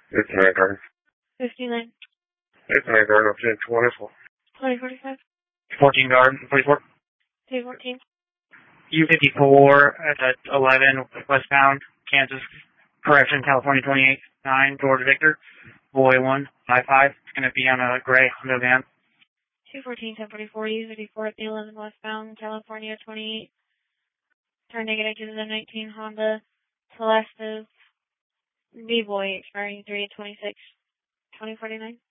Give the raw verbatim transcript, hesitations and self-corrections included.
It's Mandarin. fifty-nine. It's Mandarin up to twenty-four. twenty forty-five. fourteen guard, please work. two fourteen. U fifty-four at eleven westbound, Kansas, correction, California twenty-eight nine, Georgia Victor, boy one five five. It's going to be on a gray Honda van. two fourteen, ten forty-four, U fifty-four at the eleven westbound, California twenty-eight. Turn negative to the nineteen Honda Celestis B-Boy expiring three twenty-six, twenty forty-nine.